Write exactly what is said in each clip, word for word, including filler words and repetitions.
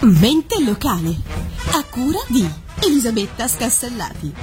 Mente locale, a cura di Elisabetta Scassellati.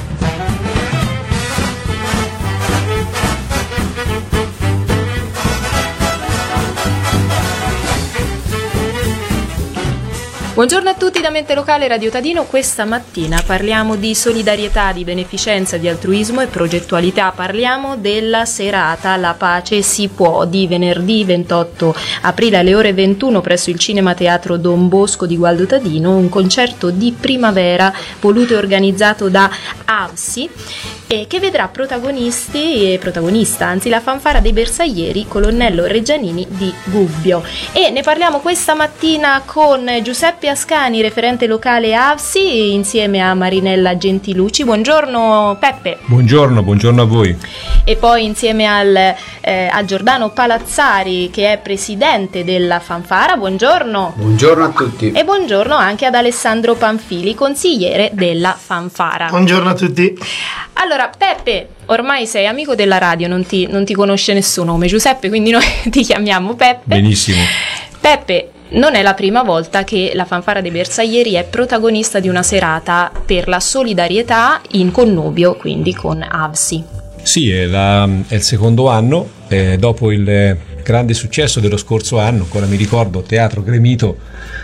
Buongiorno a tutti da Mente Locale Radio Tadino. Questa mattina parliamo di solidarietà, di beneficenza, di altruismo e progettualità. Parliamo della serata La Pace si può di venerdì ventotto aprile alle ore ventuno presso il Cinema Teatro Don Bosco di Gualdo Tadino, un concerto di primavera voluto e organizzato da A V S I e che vedrà protagonisti e protagonista, anzi la fanfara dei bersaglieri Colonnello Reggianini di Gubbio. E ne parliamo questa mattina con Giuseppe Ascani, referente locale A V S I, insieme a Marinella Gentilucci. Buongiorno Peppe. Buongiorno, buongiorno a voi. E poi insieme al, eh, a Giordano Palazzari, che è presidente della fanfara. Buongiorno. Buongiorno a tutti. E buongiorno anche ad Alessandro Panfili, consigliere della fanfara. Buongiorno a tutti. Allora Peppe, ormai sei amico della radio, non ti, non ti conosce nessuno come Giuseppe, quindi noi ti chiamiamo Peppe. Benissimo. Peppe, non è la prima volta che la fanfara dei bersaglieri è protagonista di una serata per la solidarietà in connubio quindi con A V S I. Sì, è, la, è il secondo anno, eh, dopo il grande successo dello scorso anno, ancora mi ricordo, Teatro Gremito,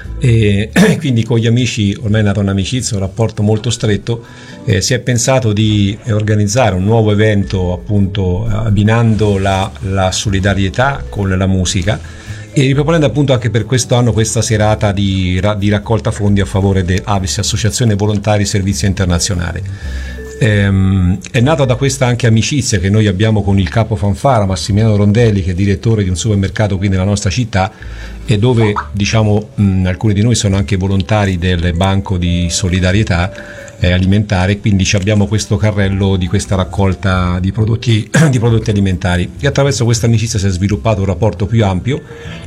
e quindi con gli amici ormai è nata un'amicizia, un rapporto molto stretto. Eh, si è pensato di organizzare un nuovo evento, appunto abbinando la, la solidarietà con la musica e riproponendo appunto anche per quest'anno questa serata di, di raccolta fondi a favore dell'A V S I, Associazione Volontari Servizio Internazionale. Ehm, è nata da questa anche amicizia che noi abbiamo con il capo fanfara Massimiliano Rondelli, che è direttore di un supermercato qui nella nostra città, e dove diciamo mh, alcuni di noi sono anche volontari del banco di solidarietà eh, alimentare, quindi abbiamo questo carrello di questa raccolta di prodotti, di prodotti alimentari, e attraverso questa amicizia si è sviluppato un rapporto più ampio.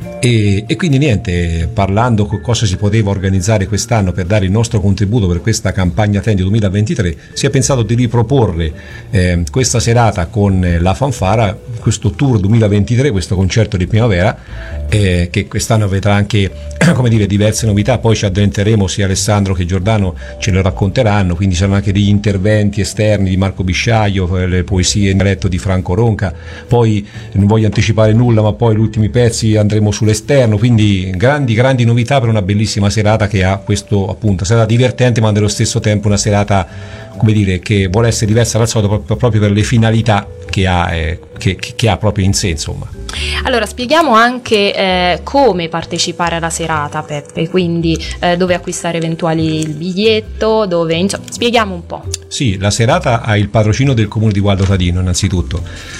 E, e quindi niente, parlando con cosa si poteva organizzare quest'anno per dare il nostro contributo per questa campagna Tendi duemilaventitré, si è pensato di riproporre eh, questa serata con la fanfara, questo tour duemilaventitré, questo concerto di primavera eh, che quest'anno vedrà anche come dire diverse novità. Poi ci addentreremo, sia Alessandro che Giordano ce lo racconteranno, quindi saranno anche degli interventi esterni di Marco Bisciaio, le poesie in dialetto di Franco Ronca, poi non voglio anticipare nulla, ma poi gli ultimi pezzi andremo su l'esterno, quindi grandi grandi novità per una bellissima serata che ha questo appunto serata divertente, ma nello stesso tempo una serata, come dire, che vuole essere diversa dal solito proprio, proprio per le finalità che ha, eh, che, che ha proprio in sé, insomma. Allora spieghiamo anche eh, come partecipare alla serata, Peppe, quindi eh, dove acquistare eventuali il biglietto, dove, insomma, spieghiamo un po'. Sì, la serata ha il patrocinio del comune di Gualdo Tadino innanzitutto,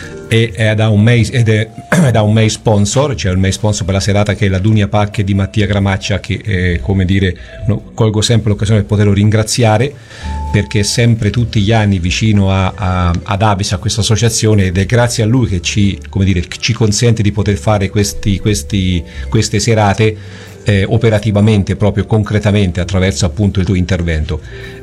e è da un main, ed è, è da un main sponsor, cioè il main sponsor per la serata, che è la Dunia Pacche di Mattia Gramaccia, che eh, come dire, no, colgo sempre l'occasione per poterlo ringraziare, perché è sempre tutti gli anni vicino a, a, ad A V S I, a questa associazione, ed è grazie a lui che ci, come dire, ci consente di poter fare questi, questi, queste serate eh, operativamente, proprio concretamente, attraverso appunto il tuo intervento.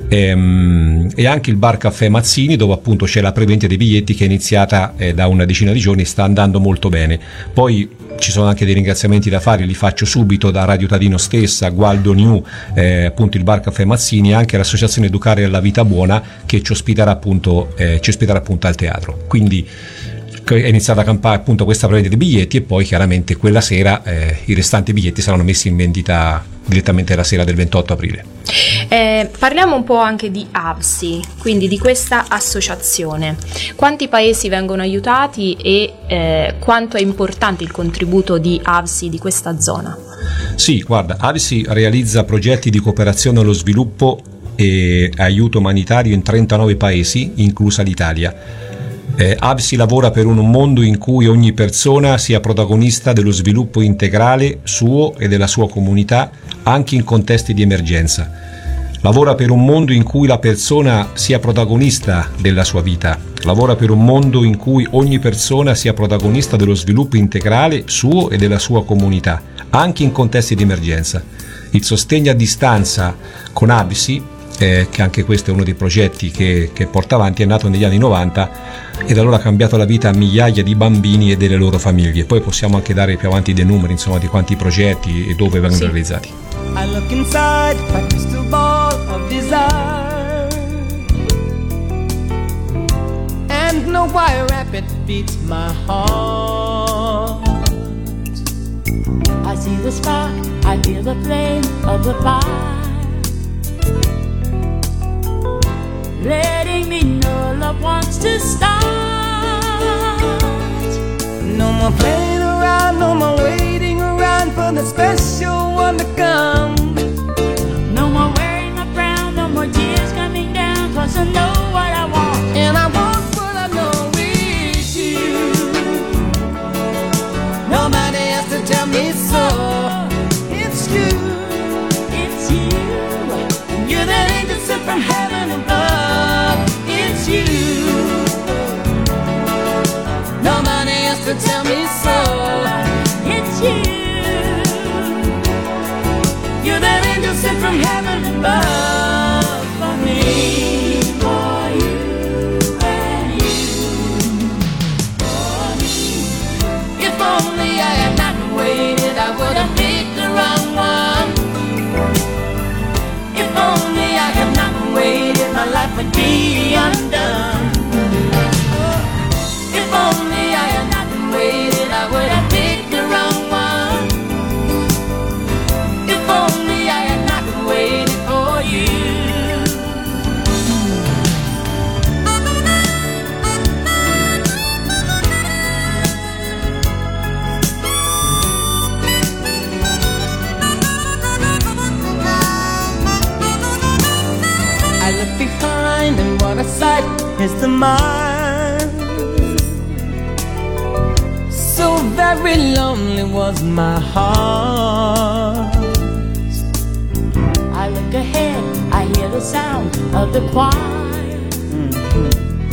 Ehm, e anche il bar Caffè Mazzini, dove appunto c'è la prevendita dei biglietti, che è iniziata eh, da una decina di giorni, sta andando molto bene. Poi ci sono anche dei ringraziamenti da fare, li faccio subito, da Radio Tadino stessa, Gualdo New, eh, appunto il bar Caffè Mazzini, e anche l'associazione Educare alla Vita Buona, che ci ospiterà appunto, eh, ci ospiterà appunto al teatro. Quindi è iniziata a campare appunto questa prevendita dei biglietti, e poi chiaramente quella sera eh, i restanti biglietti saranno messi in vendita direttamente la sera del ventotto aprile. Eh, parliamo un po' anche di A V S I, quindi di questa associazione. Quanti paesi vengono aiutati e eh, quanto è importante il contributo di A V S I di questa zona? Sì, guarda, A V S I realizza progetti di cooperazione allo sviluppo e aiuto umanitario in trentanove paesi, inclusa l'Italia. Eh, A V S I lavora per un mondo in cui ogni persona sia protagonista dello sviluppo integrale suo e della sua comunità, anche in contesti di emergenza. Lavora per un mondo in cui la persona sia protagonista della sua vita. Lavora per un mondo in cui ogni persona sia protagonista dello sviluppo integrale suo e della sua comunità, anche in contesti di emergenza. Il sostegno a distanza con A V S I, eh, che anche questo è uno dei progetti che, che porta avanti, è nato negli anni novanta e da allora ha cambiato la vita a migliaia di bambini e delle loro famiglie. Poi possiamo anche dare più avanti dei numeri, insomma, di quanti progetti e dove vengono sì. realizzati. I look inside my crystal ball of desire, and know why rapid beats my heart. I see the spark, I feel the flame of the fire, letting me know love wants to start. No more playing around, no more waiting around for the special one to come. No more wearing a frown, no more tears coming down, cause I know what I want. And I want what I know is you. Nobody has to tell me so. It's you, it's you. You're that angel sent from heaven above. It's you. Nobody has to tell me so. It's you. You're that angel sent from heaven above for me, for you and you, for me. If only I had not waited, I would have picked the wrong one. If only I had not waited, my life would be undone. If only I had not waited, I would have picked the wrong one. If only I had not waited for you. I look behind and what a sight is the mind. So very lonely was my heart. I look ahead, I hear the sound of the choir, mm-hmm,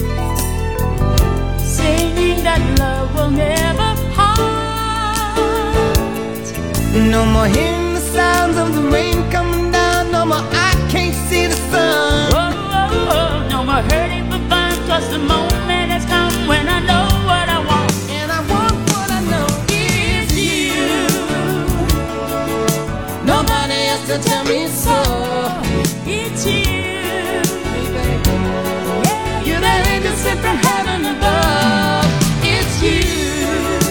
singing that love will never part. No more hearing the sounds of the rain coming down. No more I can't see the sun. Oh, oh, oh. No more hurting for fun, cause the moment has come when I know what I want. And I want what I know is you. Nobody else to tell me so. It's you, Baby. Yeah, you're that angel sent from heaven above. It's you.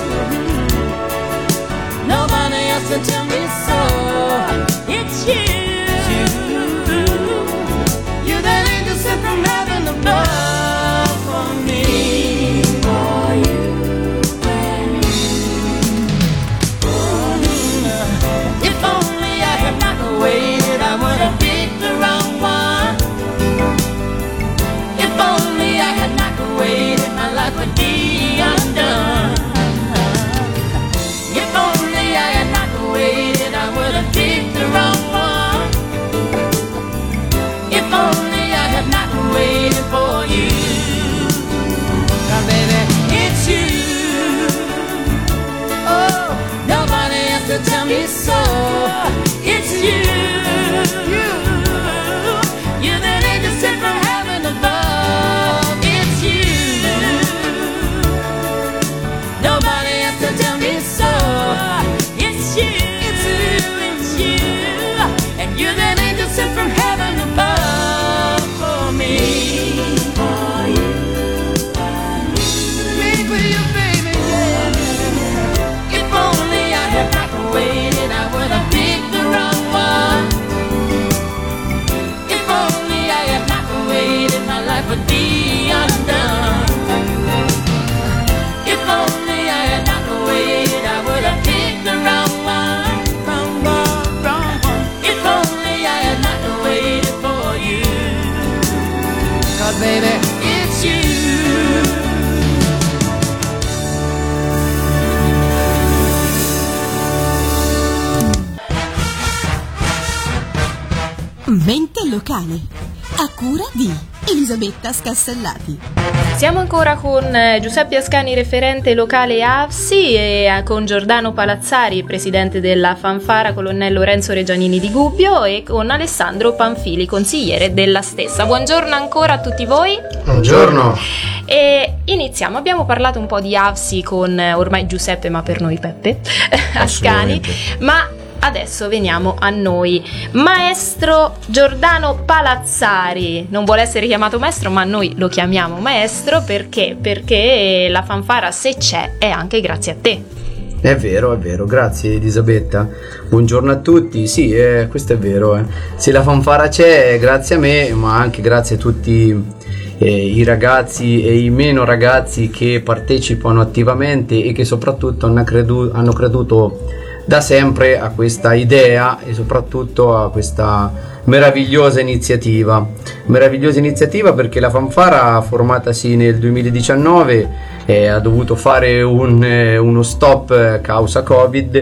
Nobody else to tell me so. it's you. You're that angel sent from heaven above for me, For you and you, for me. If only I had not waited, I would have picked the wrong one. If only I had not waited, my life would be undone. If only I had not waited, I would have picked the wrong one. If only I had not waited for you. Now baby, it's you. Oh, nobody has to tell me so. It's you. You. You're that angel sent from heaven above. It's you. Nobody has to tell me so. It's you, It's you. it's you. And you're that angel sent from heaven above for me. For you and Me for you, baby, yeah. If only I had not waited, I would have picked the wrong one. If only I had not waited, my life would be undone. If only I had not waited, I would have picked the wrong one. Wrong one, wrong one. If only I had not waited for you. Cause baby, it's you. Mente locale, a cura di Elisabetta Scassellati. Siamo ancora con eh, Giuseppe Ascani, referente locale A F S I, e eh, con Giordano Palazzari, presidente della Fanfara, colonnello Lorenzo Reggianini di Gubbio, e con Alessandro Panfili, consigliere della stessa. Buongiorno ancora a tutti voi. Buongiorno. E iniziamo. Abbiamo parlato un po' di A F S I con eh, ormai Giuseppe, ma per noi Peppe Ascani, ma adesso veniamo a noi. Maestro Giordano Palazzari, non vuole essere chiamato maestro, ma noi lo chiamiamo maestro perché? Perché la fanfara, se c'è, è anche grazie a te. È vero, è vero, grazie Elisabetta. Buongiorno a tutti. Sì, eh, questo è vero. Eh. Se la fanfara c'è, è grazie a me, ma anche grazie a tutti eh, i ragazzi e i meno ragazzi che partecipano attivamente e che soprattutto hanno, credu- hanno creduto da sempre a questa idea e soprattutto a questa meravigliosa iniziativa. Meravigliosa iniziativa perché la fanfara, formatasi nel duemiladiciannove, eh, ha dovuto fare un, eh, uno stop eh, causa Covid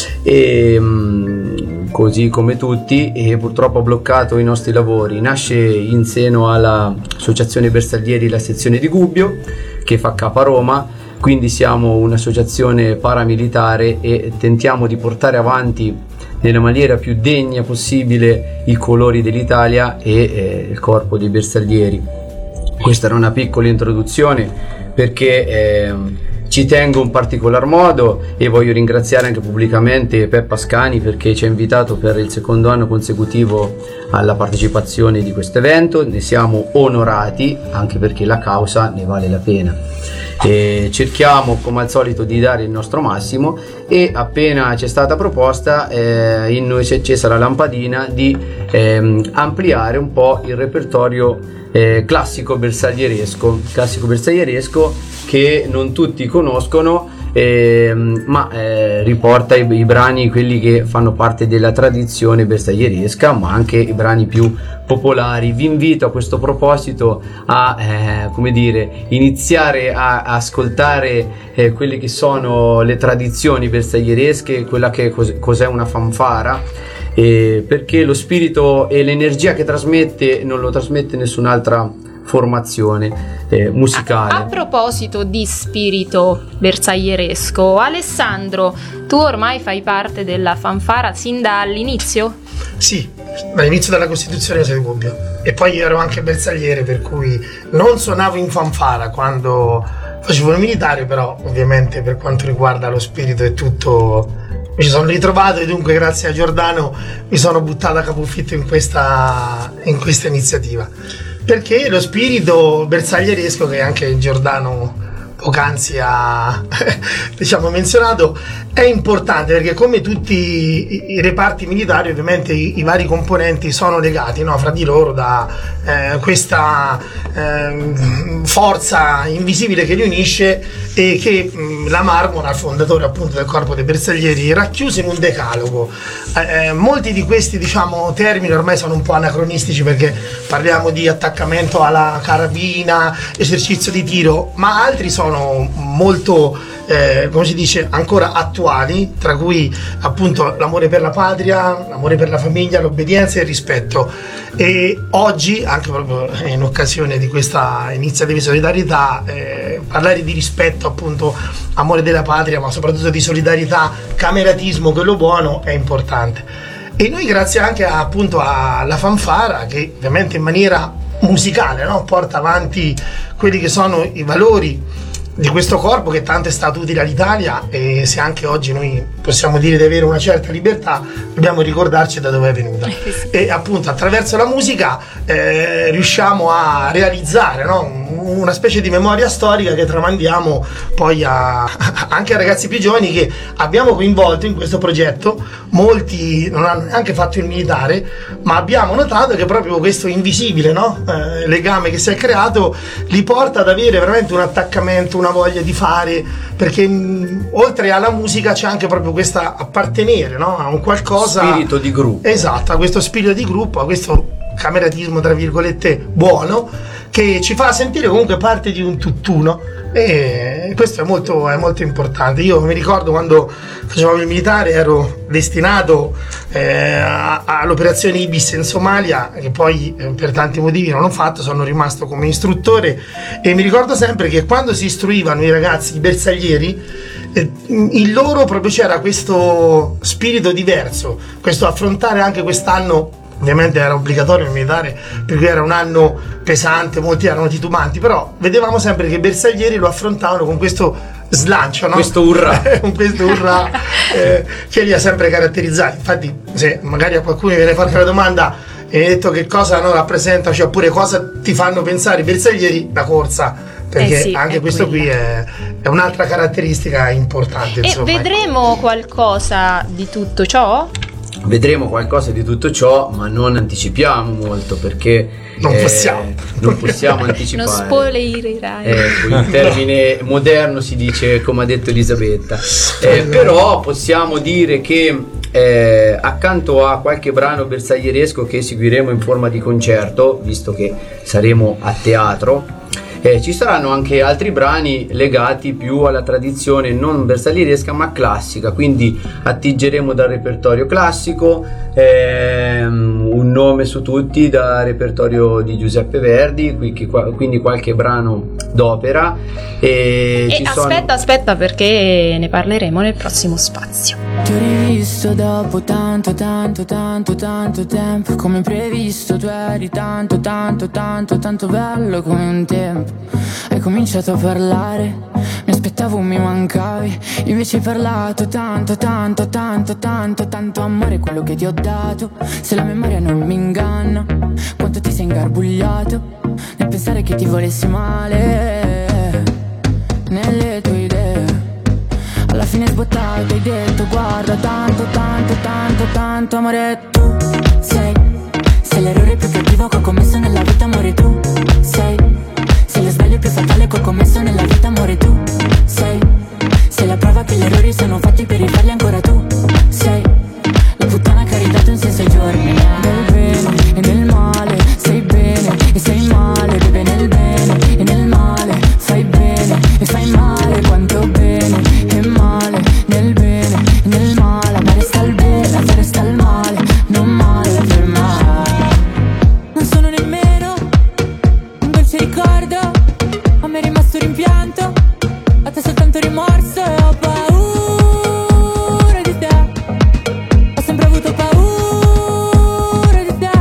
e mh, così come tutti, e purtroppo ha bloccato i nostri lavori. Nasce in seno all'Associazione Bersaglieri la sezione di Gubbio, che fa capo a Roma, quindi siamo un'associazione paramilitare e tentiamo di portare avanti nella maniera più degna possibile i colori dell'Italia e eh, il corpo dei bersaglieri. Questa era una piccola introduzione perché eh, ci tengo in particolar modo e voglio ringraziare anche pubblicamente Peppa Scani perché ci ha invitato per il secondo anno consecutivo alla partecipazione di questo evento. Ne siamo onorati anche perché la causa ne vale la pena. E cerchiamo come al solito di dare il nostro massimo e appena c'è stata proposta eh, in noi si è accesa la lampadina di ehm, ampliare un po' il repertorio eh, classico bersaglieresco classico bersaglieresco che non tutti conoscono, eh, ma eh, riporta i, i brani quelli che fanno parte della tradizione bersaglieresca, ma anche i brani più popolari. Vi invito a questo proposito a eh, come dire iniziare a, a ascoltare eh, quelle che sono le tradizioni bersaglieresche, quella che cos- cos'è una fanfara, eh, perché lo spirito e l'energia che trasmette non lo trasmette nessun'altra formazione eh, musicale. A, a proposito di spirito bersaglieresco, Alessandro, tu ormai fai parte della fanfara sin dall'inizio? Sì, dall'inizio della Costituzione sei Gubbio, e poi io ero anche bersagliere, per cui non suonavo in fanfara quando facevo il militare, però ovviamente per quanto riguarda lo spirito e tutto mi ci sono ritrovato, e dunque grazie a Giordano mi sono buttato a capofitto in questa, in questa iniziativa, perché lo spirito bersaglieresco che anche Giordano poc'anzi ha diciamo menzionato è importante, perché come tutti i, i reparti militari ovviamente i, i vari componenti sono legati, no, fra di loro da eh, questa eh, forza invisibile che li unisce e che mh, la Marmona, il fondatore appunto del corpo dei bersaglieri, racchiuse in un decalogo. Eh, molti di questi diciamo termini ormai sono un po' anacronistici, perché parliamo di attaccamento alla carabina, esercizio di tiro, ma altri sono molto eh, come si dice ancora attuali, tra cui appunto l'amore per la patria, l'amore per la famiglia, l'obbedienza e il rispetto. E oggi, anche proprio in occasione di questa iniziativa di solidarietà, eh, parlare di rispetto, appunto amore della patria, ma soprattutto di solidarietà, cameratismo, quello buono, è importante. E noi grazie anche a, appunto alla fanfara, che ovviamente in maniera musicale, no, porta avanti quelli che sono i valori di questo corpo che tanto è stato utile all'Italia, e se anche oggi noi possiamo dire di avere una certa libertà, dobbiamo ricordarci da dove è venuta. E appunto attraverso la musica eh, riusciamo a realizzare, no, una specie di memoria storica che tramandiamo poi a, anche ai ragazzi più giovani che abbiamo coinvolto in questo progetto. Molti non hanno neanche fatto il militare, ma abbiamo notato che proprio questo invisibile, no, eh, legame che si è creato li porta ad avere veramente un attaccamento, una voglia di fare, perché mh, oltre alla musica c'è anche proprio questa appartenere, no, a un qualcosa, spirito di gruppo. Esatto, a questo spirito di gruppo, a questo cameratismo tra virgolette buono, che ci fa sentire comunque parte di un tutt'uno, e questo è molto, è molto importante. Io mi ricordo quando facevo il militare, ero destinato eh, a, all'operazione Ibis in Somalia, che poi eh, per tanti motivi non ho fatto, sono rimasto come istruttore, e mi ricordo sempre che quando si istruivano i ragazzi, i bersaglieri, eh, in loro proprio c'era questo spirito diverso, questo affrontare anche quest'anno. Ovviamente era obbligatorio il militare, perché era un anno pesante, molti erano titubanti, però vedevamo sempre che i bersaglieri lo affrontavano con questo slancio, no? Questo urrà. Questo urrà eh, che li ha sempre caratterizzati. Infatti, se magari a qualcuno viene fatta la domanda e hai detto che cosa no, rappresenta, cioè oppure cosa ti fanno pensare i bersaglieri, la corsa, perché eh sì, anche questo quella. qui è, è un'altra caratteristica importante. E insomma. vedremo qualcosa di tutto ciò? Vedremo qualcosa di tutto ciò, ma non anticipiamo molto perché Non eh, possiamo. non possiamo anticipare. Non spoilerai. Ecco, in termine moderno si dice, come ha detto Elisabetta. Eh, però possiamo dire che eh, accanto a qualche brano bersaglieresco che seguiremo in forma di concerto, visto che saremo a teatro, Eh, ci saranno anche altri brani legati più alla tradizione non bersaglieresca ma classica, quindi attingeremo dal repertorio classico, ehm, un nome su tutti dal repertorio di Giuseppe Verdi, quindi qualche brano d'opera. E, E ci sono... aspetta, aspetta, perché ne parleremo nel prossimo spazio. Ti ho rivisto dopo tanto, tanto, tanto, tanto tempo. Come previsto tu eri tanto, tanto, tanto, tanto bello come un tempo. Hai cominciato a parlare, mi aspettavo mi mancavi. Invece hai parlato tanto, tanto, tanto, tanto, tanto amore quello che ti ho dato. Se la memoria non mi inganna, quanto ti sei ingarbugliato nel pensare che ti volessi male nelle tue idee. Alla fine sbottato hai detto guarda tanto, tanto, tanto, tanto amore tu sei. Sei l'errore più cattivo che ho commesso nella vita amore tu sei. Sei lo sbaglio più fatale che ho commesso nella vita amore tu sei. Sei la prova che gli errori sono fatti per rifarli ancora tu sei. La puttana che ha ridato un senso ai giorni. Nel bene e nel male sei bene e sei male. Bebe nel bene e nel male fai bene e fai male. Quanto bene e male nel bene e nel male. Ma resta il bene, ma resta il male. Non male per mai. Non sono nemmeno un dolce ricordo, a me è rimasto rimpianto, a te soltanto rimorso. E ho paura di te, ho sempre avuto paura di te.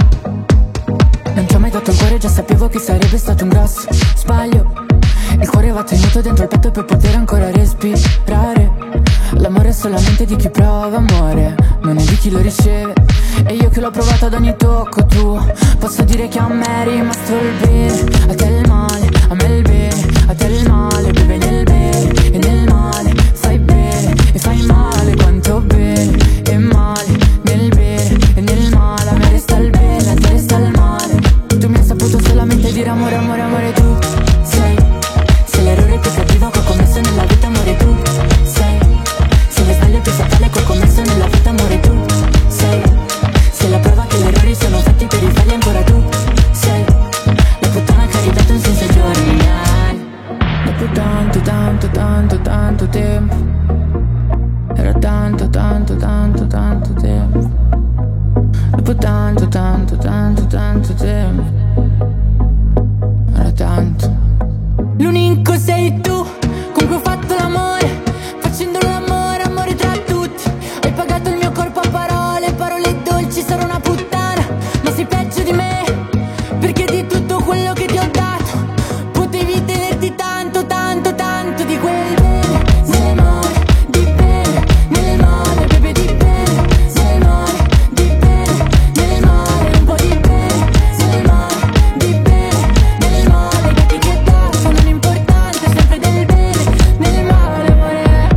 Non ti ho mai dato il cuore, già sapevo che sarebbe stato un grosso sbaglio. Il cuore va tenuto dentro il petto per poter ancora respirare. L'amore è solamente di chi prova amore, non è di chi lo riceve. E io che l'ho provato ad ogni tocco tu, posso dire che a me è rimasto il bene, a te il male, a me il bene, a te il male. Bebe nel bene e nel male fai bene e fai male. Quanto bene e male nel bene e nel male. A me resta il bene, a te resta il male. Tu mi hai saputo solamente dire amore, amore, amore tu sei. Sei l'errore più cattivo che ho commesso nella vita amore tu sei. Sei lo sbaglio più fatale che ho commesso nella vita amore tu sei. Sei la prova che gli errori sono fatti per rifarli ancora tu sei. La puttana che ha ridato un senso ai giorni. Dopo tanto, tanto, tanto, tanto tempo. Era tanto, tanto, tanto, tanto tempo. Dopo tanto, tanto, tanto, tanto tempo. Era tanto. L'unico sei tu con cui ho fatto l'amore, facendo l'amore, amore tra tutti. Hai pagato il mio corpo a parole, parole dolci, sarò una puttana, ma sei peggio di me, perché di tutto quello che ti ho dato potevi tenerti tanto, tanto, tanto di quel bene, nel male, di bene, nel male, bebe di bene, nel male, di bene, nel male, un po' di bene, nel male, di bene, nel male, gatti che tasso, non importante, sempre del bene, nel male, amore.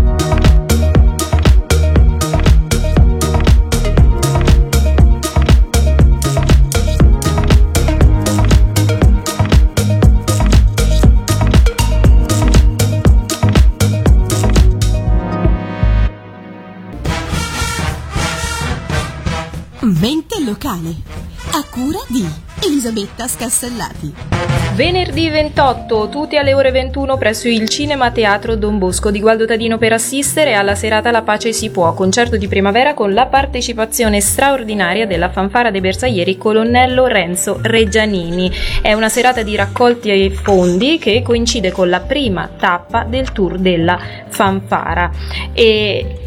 Mente locale, a cura di Elisabetta Scassellati. Venerdì ventotto, tutti alle ore ventuno presso il Cinema Teatro Don Bosco di Gualdo Tadino per assistere alla serata La Pace si può, concerto di primavera con la partecipazione straordinaria della fanfara dei bersaglieri Colonnello Renzo Reggianini. È una serata di raccolti e fondi che coincide con la prima tappa del tour della fanfara. E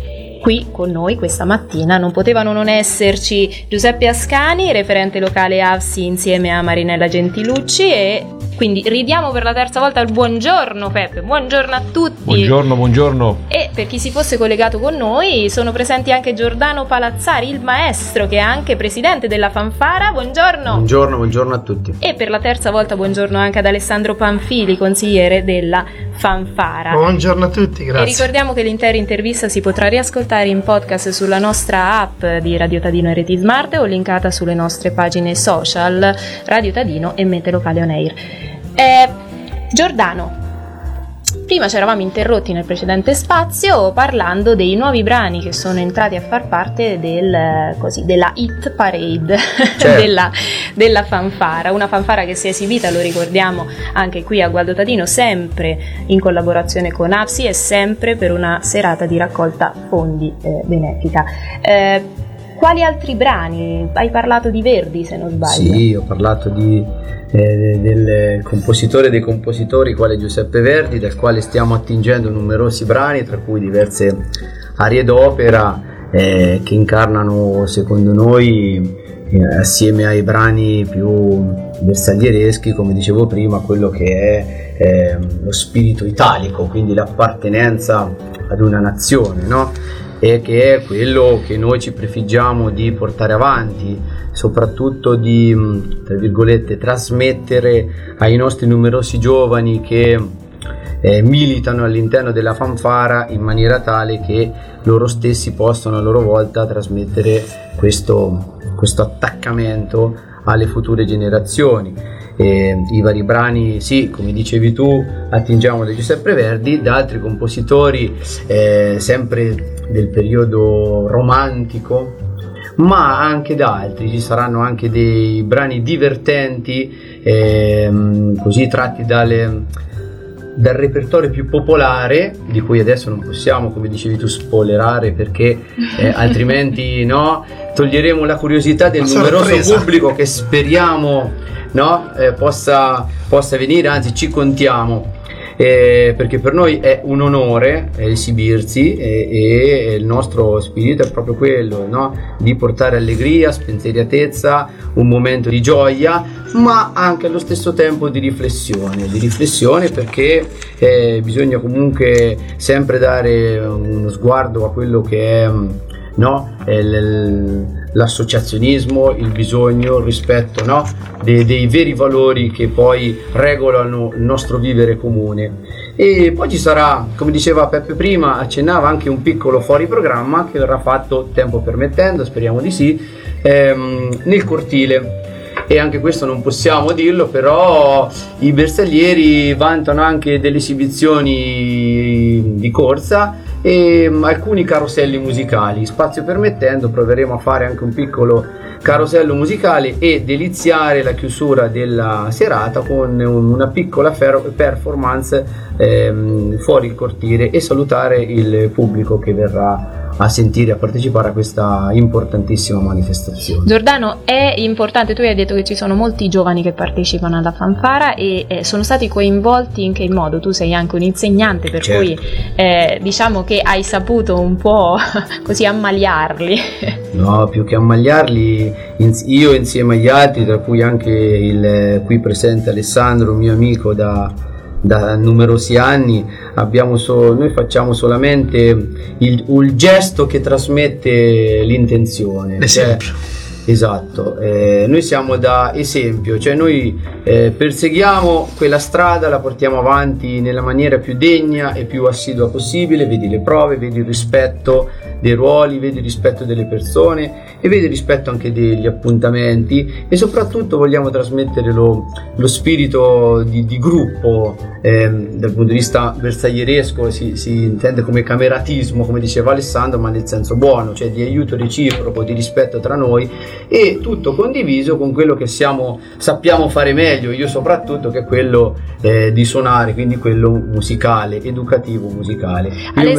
qui con noi questa mattina non potevano non esserci Giuseppe Ascani, referente locale A V S I insieme a Marinella Gentilucci, e quindi ridiamo per la terza volta il buongiorno Peppe, buongiorno a tutti. Buongiorno, buongiorno. E per chi si fosse collegato con noi sono presenti anche Giordano Palazzari, il maestro che è anche presidente della Fanfara, buongiorno. Buongiorno, buongiorno a tutti. E per la terza volta buongiorno anche ad Alessandro Panfili, consigliere della Fanfara. Buongiorno a tutti, grazie. E ricordiamo che l'intera intervista si potrà riascoltare in podcast sulla nostra app di Radio Tadino e Reti Smart o linkata sulle nostre pagine social Radio Tadino e Mete Locale On Air. Eh, Giordano, prima ci eravamo interrotti nel precedente spazio parlando dei nuovi brani che sono entrati a far parte del, così, della hit parade, certo. della, della Fanfara, una Fanfara che si è esibita, lo ricordiamo, anche qui a Gualdo Tadino, sempre in collaborazione con A V S I e sempre per una serata di raccolta fondi eh, benefica. Eh, quali altri brani? Hai parlato di Verdi, se non sbaglio. Sì, ho parlato di Eh, del compositore dei compositori quale Giuseppe Verdi, dal quale stiamo attingendo numerosi brani, tra cui diverse arie d'opera eh, che incarnano, secondo noi, eh, assieme ai brani più bersagliereschi, come dicevo prima, quello che è eh, lo spirito italico, quindi l'appartenenza ad una nazione, no? E che è quello che noi ci prefiggiamo di portare avanti, soprattutto di, tra virgolette, trasmettere ai nostri numerosi giovani che eh, militano all'interno della Fanfara, in maniera tale che loro stessi possano a loro volta trasmettere questo, questo attaccamento alle future generazioni. Eh, i vari brani, sì, come dicevi tu, attingiamo da Giuseppe Verdi, da altri compositori eh, sempre del periodo romantico, ma anche da altri. Ci saranno anche dei brani divertenti, eh, così tratti dalle, dal repertorio più popolare, di cui adesso non possiamo, come dicevi tu, spoilerare, perché eh, altrimenti no, toglieremo la curiosità del Una numeroso sorpresa. pubblico che speriamo no, eh, possa, possa venire, anzi ci contiamo. Eh, perché per noi è un onore eh, esibirsi e, e il nostro spirito è proprio quello, no? Di portare allegria, spensieratezza, un momento di gioia, ma anche allo stesso tempo di riflessione, di riflessione perché eh, bisogna comunque sempre dare uno sguardo a quello che è, no? È l- l'associazionismo, il bisogno, il rispetto, no? De- dei veri valori che poi regolano il nostro vivere comune. E poi ci sarà, come diceva Peppe prima, accennava anche un piccolo fuori programma che verrà fatto, tempo permettendo, speriamo di sì, ehm, nel cortile. E anche questo non possiamo dirlo, però i bersaglieri vantano anche delle esibizioni di corsa e alcuni caroselli musicali. Spazio permettendo, proveremo a fare anche un piccolo carosello musicale e deliziare la chiusura della serata con una piccola fer- performance ehm, fuori il cortile e salutare il pubblico che verrà a sentire, a partecipare a questa importantissima manifestazione. Giordano, è importante, tu hai detto che ci sono molti giovani che partecipano alla Fanfara e eh, sono stati coinvolti in che modo? Tu sei anche un insegnante, per certo. cui eh, diciamo che hai saputo un po' così ammaliarli. No, più che ammaliarli, io insieme agli altri, tra cui anche il qui presente Alessandro, mio amico da da numerosi anni, abbiamo so, noi facciamo solamente il, il gesto che trasmette l'intenzione, l'esempio. Cioè, esatto, eh, noi siamo da esempio, cioè noi eh, perseguiamo quella strada, la portiamo avanti nella maniera più degna e più assidua possibile, vedi le prove, vedi il rispetto dei ruoli, vedi il rispetto delle persone e vedi il rispetto anche degli appuntamenti, e soprattutto vogliamo trasmettere lo, lo spirito di, di gruppo, ehm, dal punto di vista bersaglieresco si, si intende come cameratismo, come diceva Alessandro, ma nel senso buono, cioè di aiuto reciproco, di rispetto tra noi, e tutto condiviso con quello che siamo, sappiamo fare meglio, io soprattutto, che è quello eh, di suonare, quindi quello musicale, educativo musicale. Aless-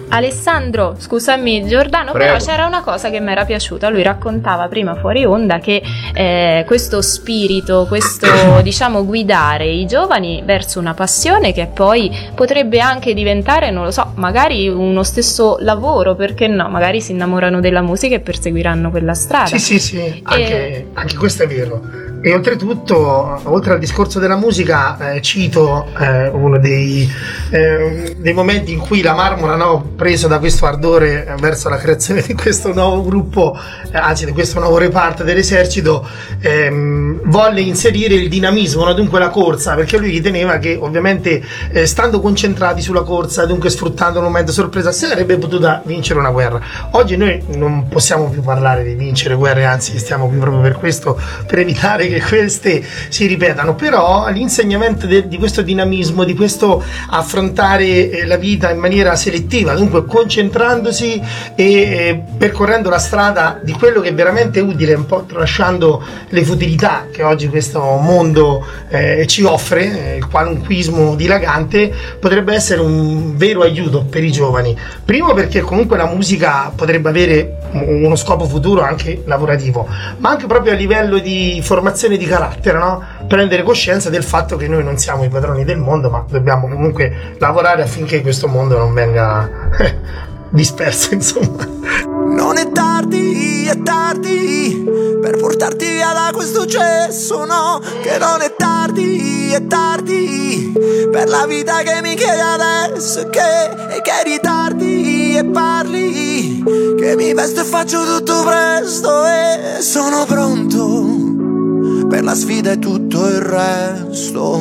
Alessandro, scusami Giordano, Prego. però c'era una cosa che mi era piaciuta, lui raccontava prima fuori onda che eh, questo spirito, questo diciamo guidare i giovani verso una passione che poi potrebbe anche diventare, non lo so, magari uno stesso lavoro, perché no, magari si innamorano della musica e perseguiranno quella strada. Sì, sì, sì, anche, E- anche questo è vero. E oltretutto, oltre al discorso della musica, eh, cito eh, uno dei, eh, dei momenti in cui la Marmora, no, preso da questo ardore eh, verso la creazione di questo nuovo gruppo, eh, anzi di questo nuovo reparto dell'esercito, ehm, volle inserire il dinamismo, no, dunque la corsa, perché lui riteneva che ovviamente eh, stando concentrati sulla corsa, dunque sfruttando un momento sorpresa, si sarebbe potuta vincere una guerra. Oggi noi non possiamo più parlare di vincere guerre, anzi stiamo qui proprio per questo, per evitare che queste si ripetano, però l'insegnamento de- di questo dinamismo, di questo affrontare eh, la vita in maniera selettiva, dunque concentrandosi e eh, percorrendo la strada di quello che è veramente utile, un po' tralasciando le futilità che oggi questo mondo eh, ci offre, eh, il qualunquismo dilagante, potrebbe essere un vero aiuto per i giovani. Primo perché comunque la musica potrebbe avere uno scopo futuro anche lavorativo, ma anche proprio a livello di formazione di carattere, no? Prendere coscienza del fatto che noi non siamo i padroni del mondo, ma dobbiamo comunque lavorare affinché questo mondo non venga disperso, insomma. Non è tardi, è tardi per portarti via da questo cesso, no, che non è tardi, è tardi per la vita che mi chiedi adesso, e che, e che ritardi e parli, che mi vesto e faccio tutto presto e sono pronto per la sfida e tutto il resto.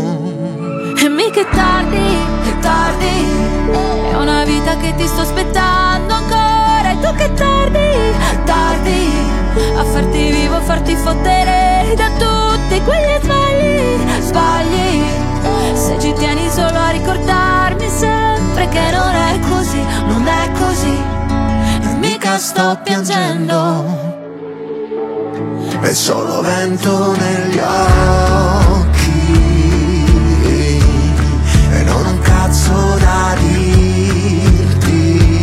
E mica è tardi, è tardi, è una vita che ti sto aspettando ancora. E tu che tardi, tardi, a farti vivo, a farti fottere da tutti quegli sbagli, sbagli. Se ci tieni solo a ricordarmi sempre che non è così, non è così, e mica sto piangendo. È solo vento negli occhi e non un cazzo da dirti,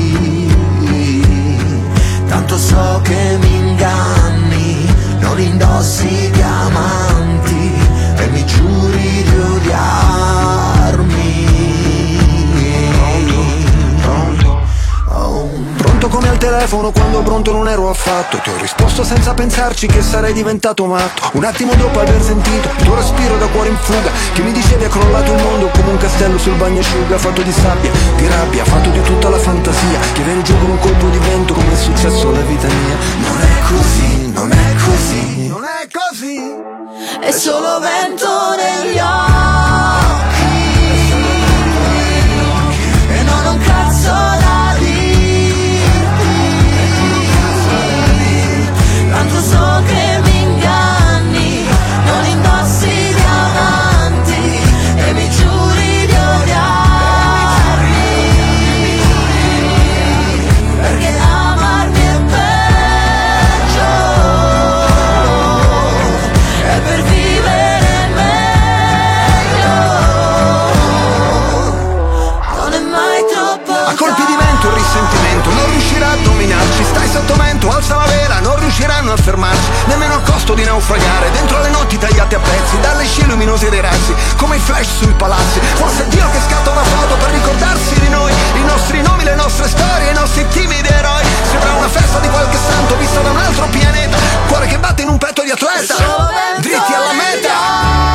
tanto so che mi inganni, non indossi diamanti e mi giuri di odiarmi. Pronto, pronto, oh. Pronto come al telefono quando pronto non ero affatto. Ti ho risposto senza pensarci che sarei diventato matto. Un attimo dopo aver sentito il tuo respiro da cuore in fuga, che mi dicevi è crollato il mondo come un castello sul bagnasciuga, fatto di sabbia, di rabbia, fatto di tutta la fantasia, che viene giù con un colpo di vento come è successo alla vita mia. Non è così, non è così, non è così, è solo vento negli occhi e non un cazzo da dirti, tanto so che mi inganni, non indossi diamanti e mi giuri di odiarmi, perché amarmi è peggio, è per vivere meglio, non è mai troppo a colpi di vento il risentimento non riuscirà a dominarci. Stai sotto vento, alza la vela, non riusciranno a fermarci, nemmeno a costo di naufragare dentro le notti tagliate a pezzi dalle scie luminose dei razzi, come i flash sui palazzi. Forse è Dio che scatta una foto per ricordarsi di noi, i nostri nomi, le nostre storie, i nostri timidi eroi. Sembra una festa di qualche santo vista da un altro pianeta, cuore che batte in un petto di atleta, dritti alla meta.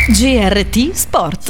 G R T Sport.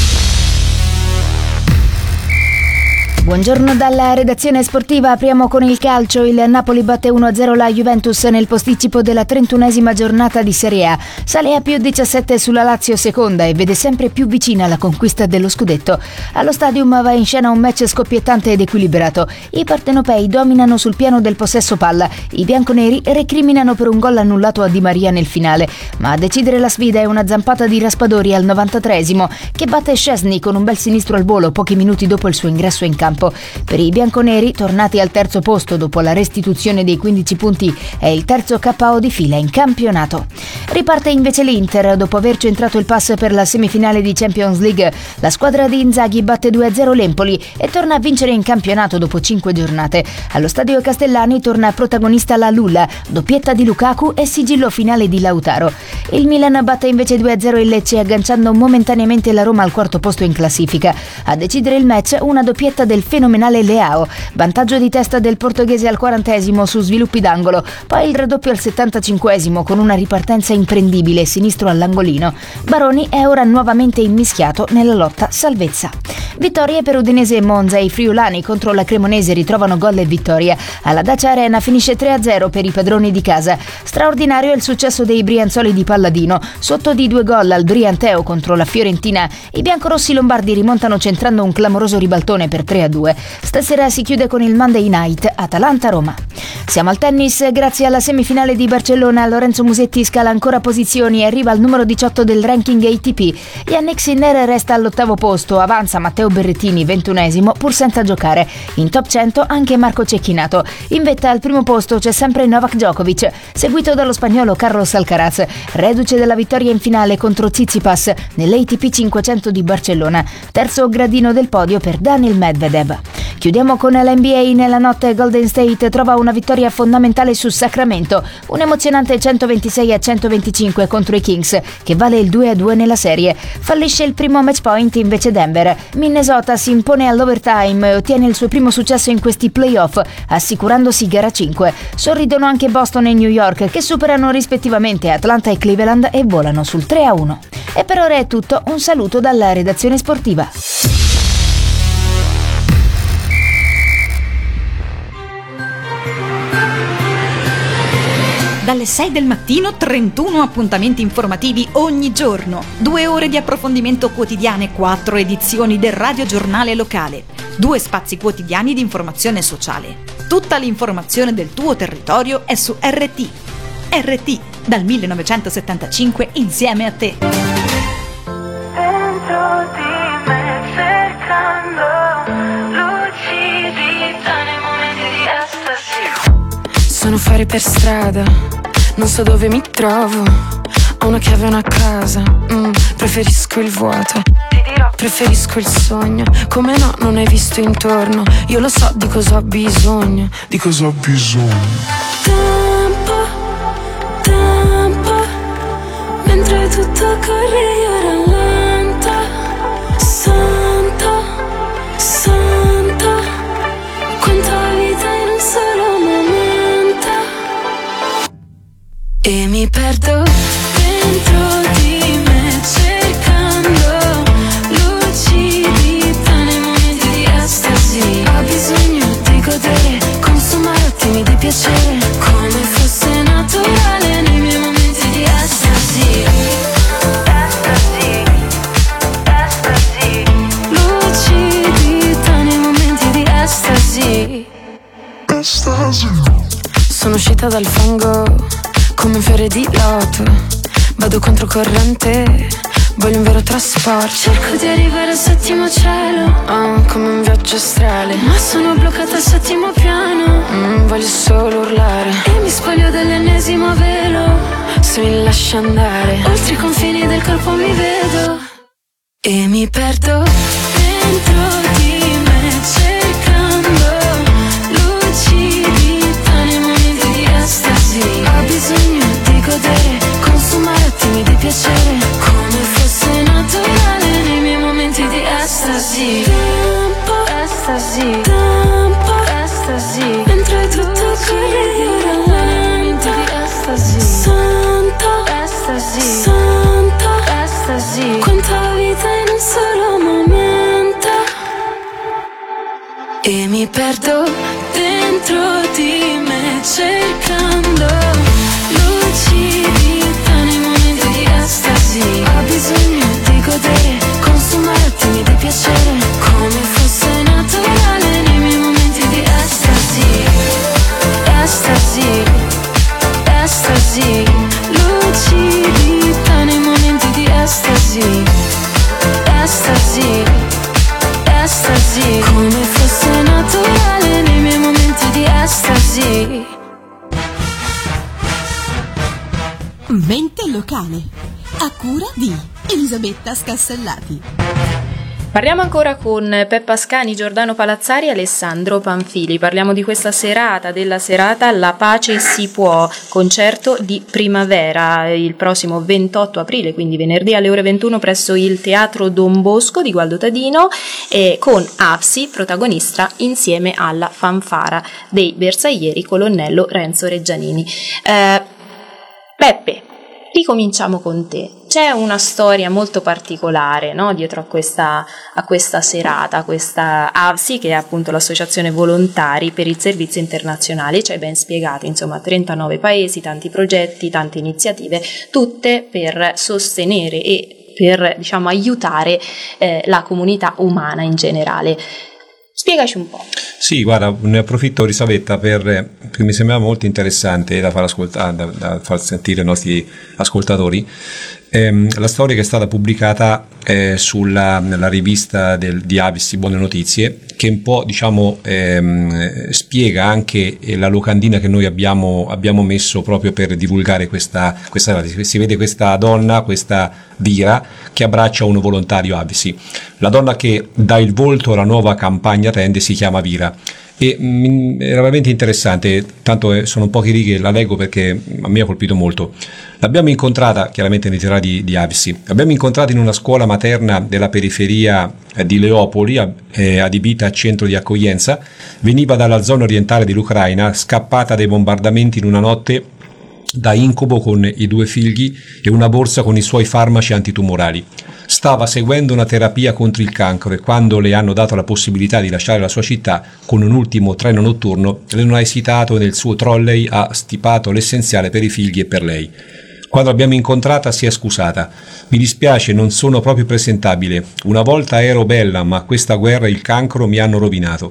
Buongiorno dalla redazione sportiva, apriamo con il calcio. Il Napoli batte uno a zero la Juventus nel posticipo della trentunesima giornata di Serie A. Sale a più diciassette sulla Lazio seconda e vede sempre più vicina la conquista dello scudetto. Allo Stadium va in scena un match scoppiettante ed equilibrato. I partenopei dominano sul piano del possesso palla. I bianconeri recriminano per un gol annullato a Di Maria nel finale. Ma a decidere la sfida è una zampata di Raspadori al novantatreesimo che batte Szczesny con un bel sinistro al volo pochi minuti dopo il suo ingresso in campo. Per i bianconeri, tornati al terzo posto dopo la restituzione dei quindici punti, è il terzo K O di fila in campionato. Riparte invece l'Inter dopo aver centrato il pass per la semifinale di Champions League. La squadra di Inzaghi batte due a zero l'Empoli e torna a vincere in campionato dopo cinque giornate. Allo Stadio Castellani torna protagonista la Lulla, doppietta di Lukaku e sigillo finale di Lautaro. Il Milan batte invece due a zero il Lecce, agganciando momentaneamente la Roma al quarto posto in classifica. A decidere il match una doppietta del fenomenale Leao, vantaggio di testa del portoghese al quarantesimo su sviluppi d'angolo, poi il raddoppio al settantacinquesimo con una ripartenza imprendibile sinistro all'angolino. Baroni è ora nuovamente immischiato nella lotta salvezza. Vittorie per Udinese e Monza, i friulani contro la Cremonese ritrovano gol e vittoria. Alla Dacia Arena finisce tre a zero per i padroni di casa. Straordinario è il successo dei brianzoli di Palladino, sotto di due gol al Brianteo contro la Fiorentina. I biancorossi lombardi rimontano centrando un clamoroso ribaltone per tre a due. Stasera si chiude con il Monday Night Atalanta-Roma. Siamo al tennis, grazie alla semifinale di Barcellona Lorenzo Musetti scala ancora posizioni e arriva al numero diciotto del ranking A T P. Yannick Sinner resta all'ottavo posto, avanza Matteo Berrettini ventunesimo pur senza giocare. In top cento anche Marco Cecchinato. In vetta al primo posto c'è sempre Novak Djokovic, seguito dallo spagnolo Carlos Alcaraz, reduce della vittoria in finale contro Tsitsipas nell'A T P cinquecento di Barcellona. Terzo gradino del podio per Daniil Medvedev. Chiudiamo con l'N B A. Nella notte Golden State trova una vittoria fondamentale su Sacramento, un emozionante centoventisei a centoventicinque contro i Kings, che vale il due a due nella serie. Fallisce il primo match point invece Denver. Minnesota si impone all'overtime e ottiene il suo primo successo in questi playoff, assicurandosi gara cinque. Sorridono anche Boston e New York, che superano rispettivamente Atlanta e Cleveland e volano sul tre a uno. E per ora è tutto, un saluto dalla redazione sportiva. Dalle sei del mattino trentuno appuntamenti informativi ogni giorno, due ore di approfondimento quotidiane, quattro edizioni del radiogiornale locale, due spazi quotidiani di informazione sociale. Tutta l'informazione del tuo territorio è su R T. R T, dal millenovecentosettantacinque insieme a te. Dentro di me cercando lucidità nei momenti di estasi. Sono fuori per strada, non so dove mi trovo. Ho una chiave e una casa, mm, preferisco il vuoto. Preferisco il sogno, come no, non hai visto intorno. Io lo so di cosa ho bisogno. Di cosa ho bisogno? Tempo, tempo, mentre tutto corre io rallento. Santo, santo, quanta vita in un solo momento. E mi perdo dentro di me cercando lucidità nei momenti di estasi. Ho bisogno di godere, consumare attimi di piacere, come fosse naturale nei miei momenti di estasi. Estasi, estasi, lucidità nei momenti di estasi. Estasi. Sono uscita dal fango come un fiore di loto, vado controcorrente, voglio un vero trasporto. Cerco di arrivare al settimo cielo, oh, come un viaggio astrale, ma sono bloccata al settimo piano. mm, Voglio solo urlare e mi spoglio dell'ennesimo velo. Se mi lasci andare oltre i confini del corpo mi vedo e mi perdo dentro di me cercando lucidità nei momenti di estasi. Ho bisogno di godere, consumare attimi di piacere, come fosse naturale nei miei momenti di estasi. Tempo, estasi, tempo, estasi, mentre tutto corre io rallento. Estasi, santo, estasi, santo, estasi, e mi perdo dentro di me cercando lucidità nei momenti di estasi. Ho bisogno di godere, consumare attimi di piacere, come fosse naturale nei miei momenti di estasi. Estasi, estasi, lucidità nei momenti di estasi. Estasi, estasi, come fosse naturale nei miei momenti di estasi. Mente locale, a cura di Elisabetta Scassellati. Parliamo ancora con Peppa Ascani, Giordano Palazzari e Alessandro Panfili. Parliamo di questa serata, della serata La Pace si può, concerto di primavera, il prossimo ventotto aprile, quindi venerdì alle ore ventuno presso il Teatro Don Bosco di Gualdo Tadino, eh, con Avsi, protagonista insieme alla fanfara dei bersaglieri colonnello Renzo Reggianini. Eh, Peppe, ricominciamo con te. C'è una storia molto particolare, no, dietro a questa, a questa serata, questa A V S I, che è appunto l'associazione volontari per il servizio internazionale. Ci hai ben spiegato, insomma, trentanove paesi, tanti progetti, tante iniziative, tutte per sostenere e per, diciamo, aiutare eh, la comunità umana in generale. Spiegaci un po'. Sì, guarda, ne approfitto, Elisabetta, per, perché mi sembrava molto interessante da far, ascoltare, da, da far sentire ai nostri ascoltatori ehm, la storia che è stata pubblicata eh, sulla nella rivista del, di A V S I Buone Notizie, che un po', diciamo, ehm, spiega anche la locandina che noi abbiamo, abbiamo messo proprio per divulgare questa, questa. Si vede questa donna, questa Vira, che abbraccia un volontario A V S I. La donna che dà il volto alla nuova campagna tende si chiama Vira. E mh, era veramente interessante, tanto eh, sono poche righe, la leggo perché a me ha colpito molto. L'abbiamo incontrata, chiaramente nei terrari di, di A V S I, l'abbiamo incontrata in una scuola materna della periferia eh, di Leopoli, eh, adibita a centro di accoglienza. Veniva dalla zona orientale dell'Ucraina, scappata dai bombardamenti in una notte da incubo con i due figli e una borsa con i suoi farmaci antitumorali. Stava seguendo una terapia contro il cancro e quando le hanno dato la possibilità di lasciare la sua città con un ultimo treno notturno, lei non ha esitato e nel suo trolley ha stipato l'essenziale per i figli e per lei. Quando l'abbiamo incontrata si è scusata. Mi dispiace, non sono proprio presentabile. Una volta ero bella, ma questa guerra e il cancro mi hanno rovinato.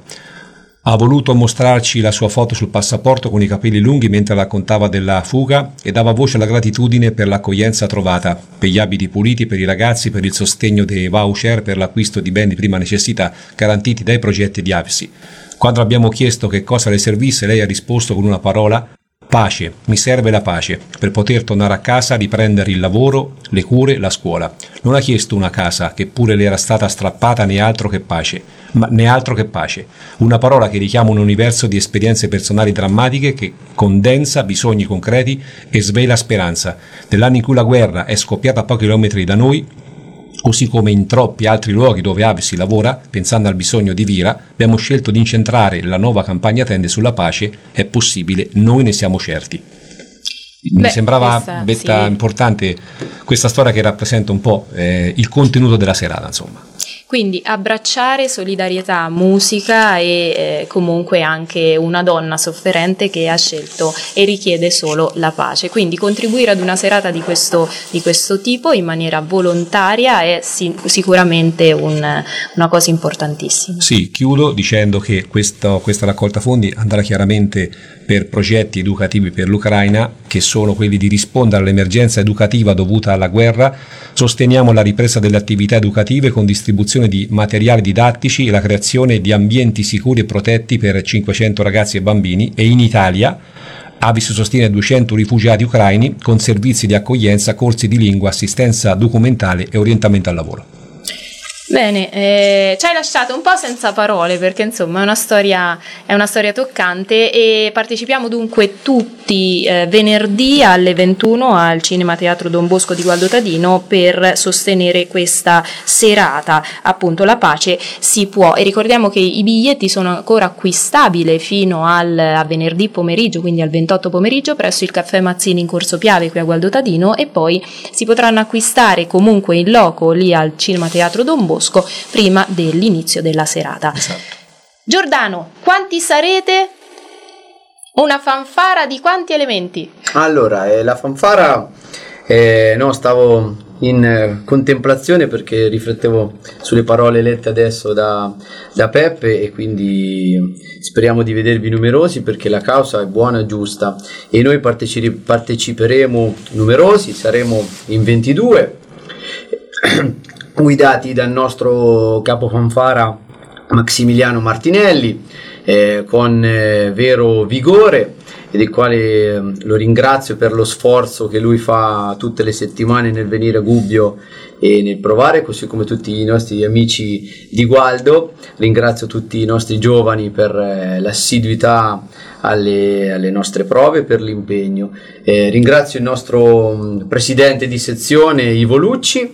Ha voluto mostrarci la sua foto sul passaporto con i capelli lunghi mentre raccontava della fuga e dava voce alla gratitudine per l'accoglienza trovata, per gli abiti puliti, per i ragazzi, per il sostegno dei voucher, per l'acquisto di beni di prima necessità garantiti dai progetti di A V S I. Quando abbiamo chiesto che cosa le servisse, lei ha risposto con una parola: pace, mi serve la pace, per poter tornare a casa, riprendere il lavoro, le cure, la scuola. Non ha chiesto una casa, che pure le era stata strappata, né altro che pace, ma né altro che pace. Una parola che richiama un universo di esperienze personali drammatiche, che condensa bisogni concreti e svela speranza. Nell'anno in cui la guerra è scoppiata a pochi chilometri da noi, così come in troppi altri luoghi dove A V S I lavora, pensando al bisogno di Vira, abbiamo scelto di incentrare la nuova campagna tende sulla pace. È possibile, noi ne siamo certi. Mi Beh, sembrava questa, betta, sì. importante questa storia che rappresenta un po' eh, il contenuto della serata, insomma. Quindi abbracciare solidarietà, musica e eh, comunque anche una donna sofferente che ha scelto e richiede solo la pace. Quindi contribuire ad una serata di questo, di questo tipo in maniera volontaria è si, sicuramente un, una cosa importantissima. Sì, chiudo dicendo che questo, questa raccolta fondi andrà chiaramente per progetti educativi per l'Ucraina, che sono quelli di rispondere all'emergenza educativa dovuta alla guerra. Sosteniamo la ripresa delle attività educative con distribuzione di materiali didattici e la creazione di ambienti sicuri e protetti per cinquecento ragazzi e bambini, e in Italia A V S I sostiene duecento rifugiati ucraini con servizi di accoglienza, corsi di lingua, assistenza documentale e orientamento al lavoro. Bene, eh, ci hai lasciato un po' senza parole perché insomma è una storia, è una storia toccante, e partecipiamo dunque tutti eh, venerdì alle ventuno al Cinema Teatro Don Bosco di Gualdo Tadino per sostenere questa serata, appunto La Pace si può. E ricordiamo che i biglietti sono ancora acquistabili fino al, a venerdì pomeriggio, quindi al ventotto pomeriggio, presso il Caffè Mazzini in Corso Piave qui a Gualdo Tadino, e poi si potranno acquistare comunque in loco lì al Cinema Teatro Don Bosco prima dell'inizio della serata. Esatto. Giordano, quanti sarete? Una fanfara di quanti elementi? Allora, eh, la fanfara, eh, no, stavo in eh, contemplazione perché riflettevo sulle parole lette adesso da, da Peppe, e quindi speriamo di vedervi numerosi perché la causa è buona e giusta, e noi partecipi- parteciperemo numerosi, saremo in ventidue, guidati dal nostro capo fanfara Massimiliano Martinelli, eh, con eh, vero vigore, e del quale eh, lo ringrazio per lo sforzo che lui fa tutte le settimane nel venire a Gubbio e nel provare, così come tutti i nostri amici di Gualdo. Ringrazio tutti i nostri giovani per eh, l'assiduità alle, alle nostre prove, per l'impegno. Eh, ringrazio il nostro mh, presidente di sezione Ivo Lucci,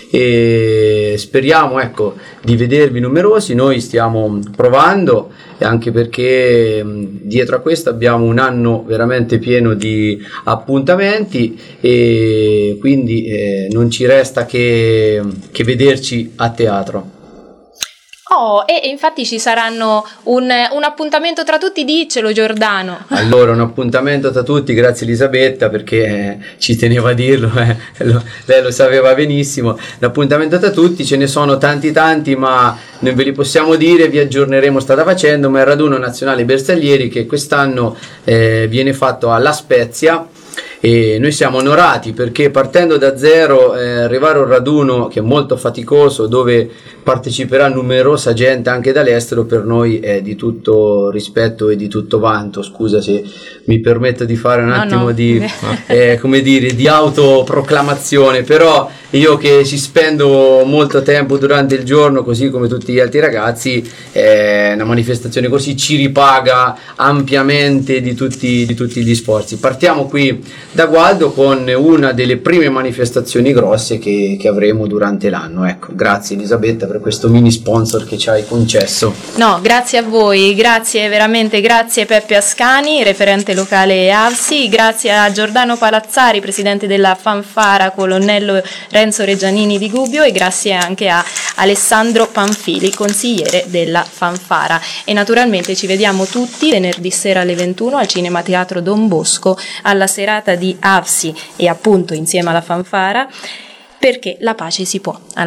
e speriamo, ecco, di vedervi numerosi. Noi stiamo provando, anche perché mh, dietro a questo abbiamo un anno veramente pieno di appuntamenti, e quindi eh, non ci resta che, che vederci a teatro. Oh, e infatti ci saranno un, un appuntamento tra tutti, diccelo Giordano. Allora, un appuntamento tra tutti, grazie Elisabetta, perché eh, ci teneva a dirlo, eh, lo, lei lo sapeva benissimo. L'appuntamento tra tutti, ce ne sono tanti tanti, ma non ve li possiamo dire, vi aggiorneremo strada facendo, ma è il raduno nazionale bersaglieri che quest'anno eh, viene fatto a La Spezia. E noi siamo onorati perché, partendo da zero, eh, arrivare a un raduno che è molto faticoso, dove parteciperà numerosa gente anche dall'estero, per noi è di tutto rispetto e di tutto vanto. Scusa se mi permetto di fare un no, attimo no. di eh, come dire, di autoproclamazione, però io che ci spendo molto tempo durante il giorno, così come tutti gli altri ragazzi, eh, una manifestazione così ci ripaga ampiamente di tutti, di tutti gli sforzi. Partiamo qui da Gualdo con una delle prime manifestazioni grosse che, che avremo durante l'anno. Ecco, grazie Elisabetta per questo mini sponsor che ci hai concesso. No, grazie a voi, grazie veramente, grazie Peppe Ascani, referente locale A V S I, grazie a Giordano Palazzari, presidente della fanfara colonnello Renzo Reggianini di Gubbio, e grazie anche a Alessandro Panfili, consigliere della fanfara. E naturalmente ci vediamo tutti venerdì sera alle ventuno al Cinema Teatro Don Bosco, alla serata di A V S I e appunto insieme alla fanfara, perché la pace si può.